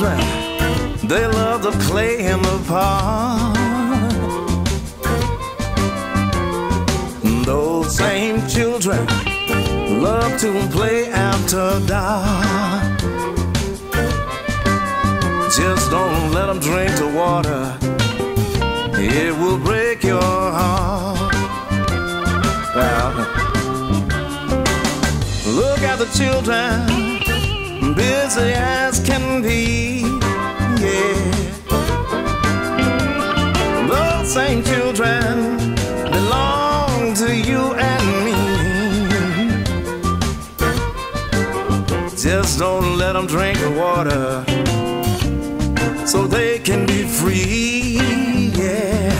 children, they love to play in the park. Those same children love to play after dark. Just don't let them drink the water, it will break your heart. Well, look at the children, busy as can be, yeah. Those same children belong to you and me. Just don't let them drink the water, so they can be free, yeah.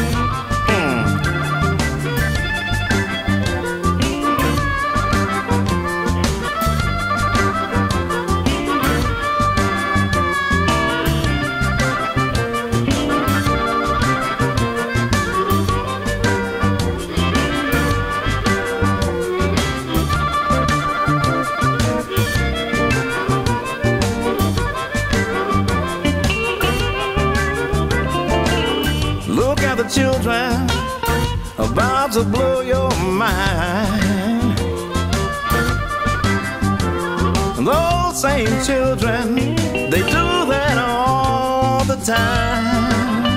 The children about to blow your mind. Those same children, they do that all the time.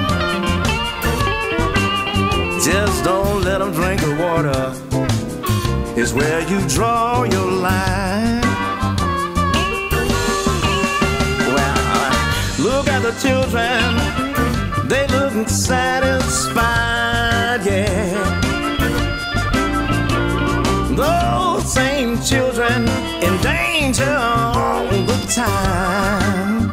Just don't let them drink the water, is where you draw your line. Well, look at the children, they look satisfied, yeah. Those same children in danger all the time.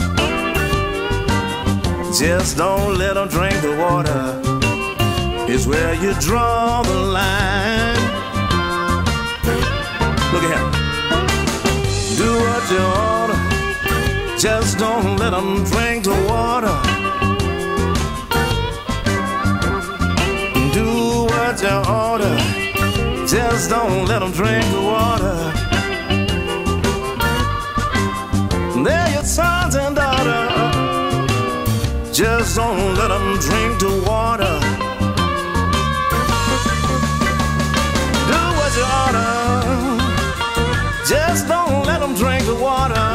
Just don't let them drink the water, is where you draw the line. Look at him. Do what you oughta, just don't let them drink the water. You order, just don't let them drink the water. They're your sons and daughters, just don't let them drink the water. Do what you order, just don't let them drink the water.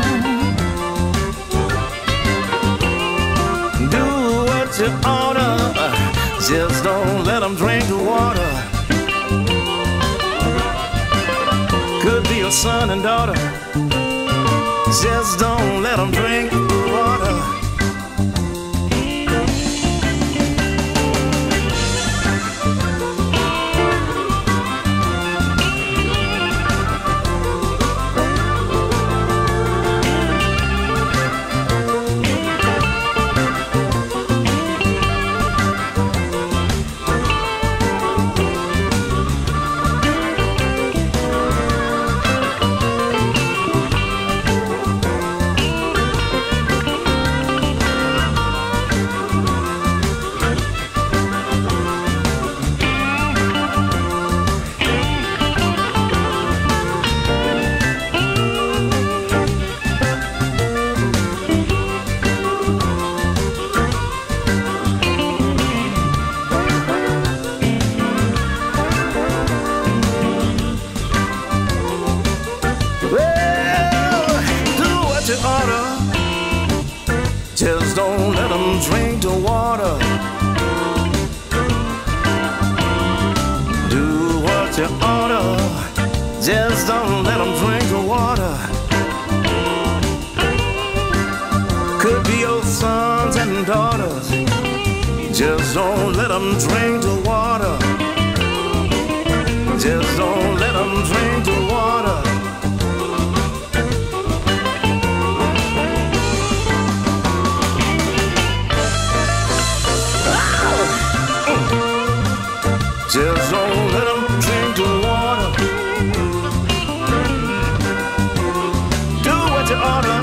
Do what you order, just don't let them drink the water. Could be your son and daughter, just don't let them drink the water. Just don't let them drink the water. Do what you oughta, just don't let them drink the water. Could be your sons and daughters, just don't let them drink the water. Just don't let them drink the water. Just don't let them drink the water. Do what you oughta,